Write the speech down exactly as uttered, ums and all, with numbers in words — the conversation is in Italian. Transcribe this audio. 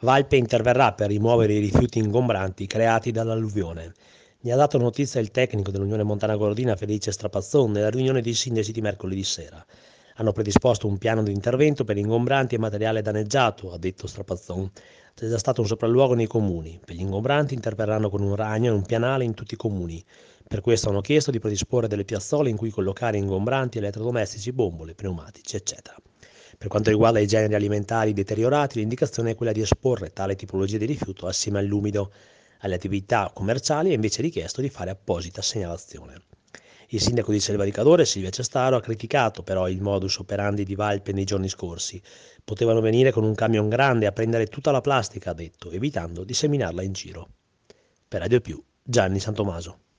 Valpe interverrà per rimuovere i rifiuti ingombranti creati dall'alluvione. Ne ha dato notizia il tecnico dell'Unione Montana Gordina Felice Strapazzon nella riunione dei sindaci di mercoledì sera. Hanno predisposto un piano di intervento per ingombranti e materiale danneggiato, ha detto Strapazzon. C'è già stato un sopralluogo nei comuni. Per gli ingombranti interverranno con un ragno e un pianale in tutti i comuni. Per questo hanno chiesto di predisporre delle piazzole in cui collocare ingombranti, elettrodomestici, bombole, pneumatici, eccetera. Per quanto riguarda i generi alimentari deteriorati, l'indicazione è quella di esporre tale tipologia di rifiuto assieme all'umido. Alle attività commerciali è invece richiesto di fare apposita segnalazione. Il sindaco di Selva di Cadore, Silvia Cestaro, ha criticato però il modus operandi di Valpe nei giorni scorsi. Potevano venire con un camion grande a prendere tutta la plastica, ha detto, evitando di seminarla in giro. Per Radio Più, Gianni Santomaso.